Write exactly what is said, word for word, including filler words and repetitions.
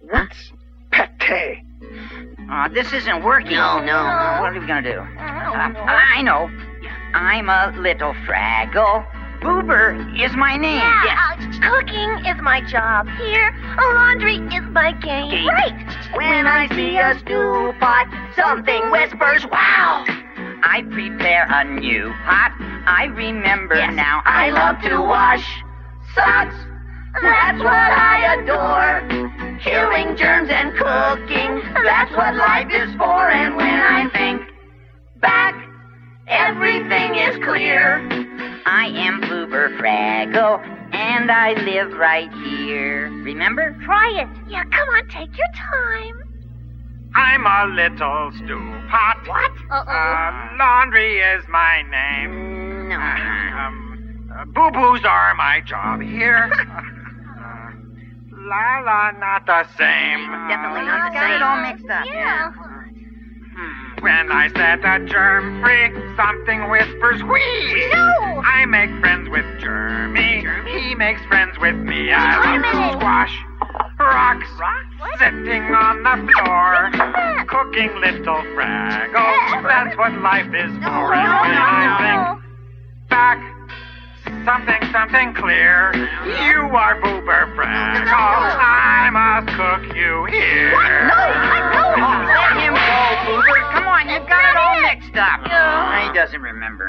What's pate? Uh, this isn't working. No, no. What are we going to do? Uh, I know. I'm a little Fraggle. Boober is my name. Yeah, Yes. uh, cooking is my job. Here, laundry is my game. Game. Right. When I see a stew pot, something whispers, wow! I prepare a new pot. I remember Yes, now. I love to wash socks. That's what I adore. Killing germs and cooking, that's what life is for. And when I think back, everything is clear. I am Boober Fraggle, and I live right here. Remember? Try it. Yeah, come on, take your time. I'm a little stew pot. What? Uh-oh. Uh, laundry is my name. No. Um, uh, boo-boos are my job here. uh, la la, not the same. Definitely not the Got same. it all mixed up. Yeah. Hmm. When I set a germ free, something whispers, whee! No! I make friends with Jeremy. He makes friends with me. Wait a I love minute. to squash rocks, What? sitting on the floor, that? cooking little Fraggles. That's what life is for. And No, when no. I think back, something, something clear. You are Boober Fraggle. I must cook you here. Oh, let him go, Boober. Come on, you've got it all mixed up. Yeah. He doesn't remember